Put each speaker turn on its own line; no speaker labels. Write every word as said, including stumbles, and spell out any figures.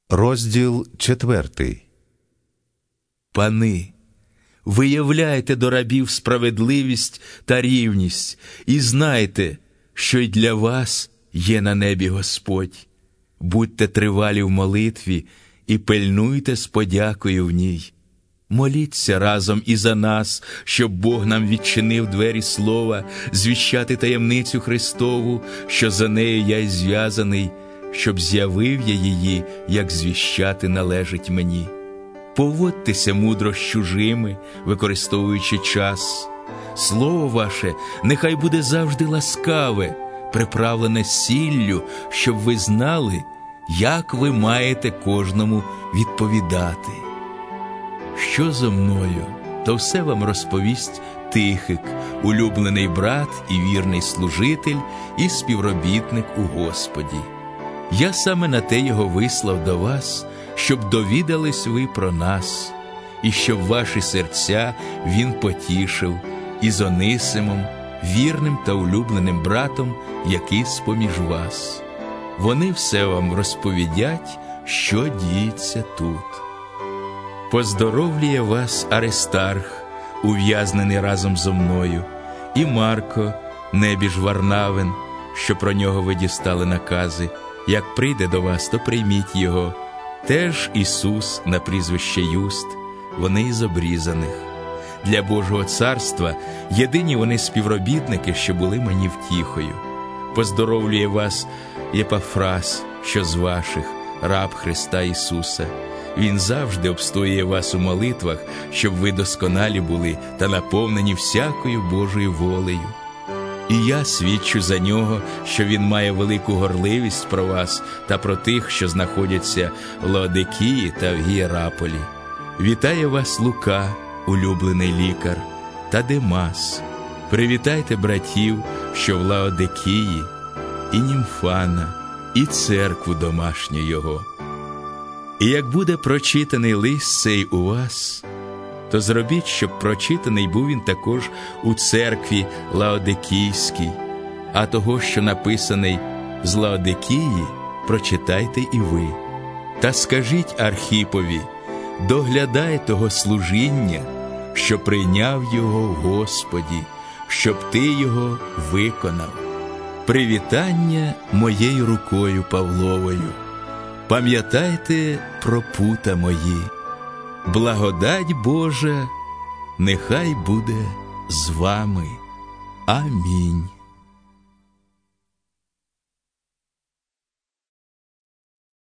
Розділ четвертий.
Пани, виявляйте до рабів справедливість та рівність, і знайте, що й для вас є на небі Господь. Будьте тривалі в молитві і пильнуйте з подякою в ній. Моліться разом і за нас, щоб Бог нам відчинив двері слова, звіщати таємницю Христову, що за нею я й зв'язаний, щоб з'явив я її, як звіщати належить мені. Поводьтеся мудро з чужими, використовуючи час. Слово ваше нехай буде завжди ласкаве, приправлене сіллю, щоб ви знали, як ви маєте кожному відповідати. Що зо мною, то все вам розповість Тихик, улюблений брат і вірний служитель, і співробітник у Господі. Я саме на те його вислав до вас, щоб довідались ви про нас, і щоб ваші серця він потішив із Онисимом, вірним та улюбленим братом, який з-поміж вас. Вони все вам розповідять, що діється тут. Поздоровлює вас Аристарх, ув'язнений разом зо мною, і Марко, небіж Варнавин, що про нього ви дістали накази. Як прийде до вас, то прийміть його. Теж Ісус на прізвище Юст, вони із обрізаних. Для Божого царства єдині вони співробітники, що були мені втіхою. Поздоровлює вас Єпафрас, що з ваших, раб Христа Ісуса. Він завжди обстоює вас у молитвах, щоб ви досконалі були та наповнені всякою Божою волею. І я свідчу за нього, що він має велику горливість про вас та про тих, що знаходяться в Лаодикії та в Гієраполі. Вітає вас Лука, улюблений лікар, та Демас. Привітайте братів, що в Лаодикії, і Німфана, і церкву домашню його. І як буде прочитаний лист цей у вас, то зробіть, щоб прочитаний був він також у церкві Лаодикійській, а того, що написаний з Лаодикії, прочитайте і ви. Та скажіть Архіпові, доглядай того служіння, що прийняв його в Господі, щоб ти його виконав. Привітання моєю рукою Павловою. Пам'ятайте про пута мої. Благодать Божа нехай буде з вами. Амінь.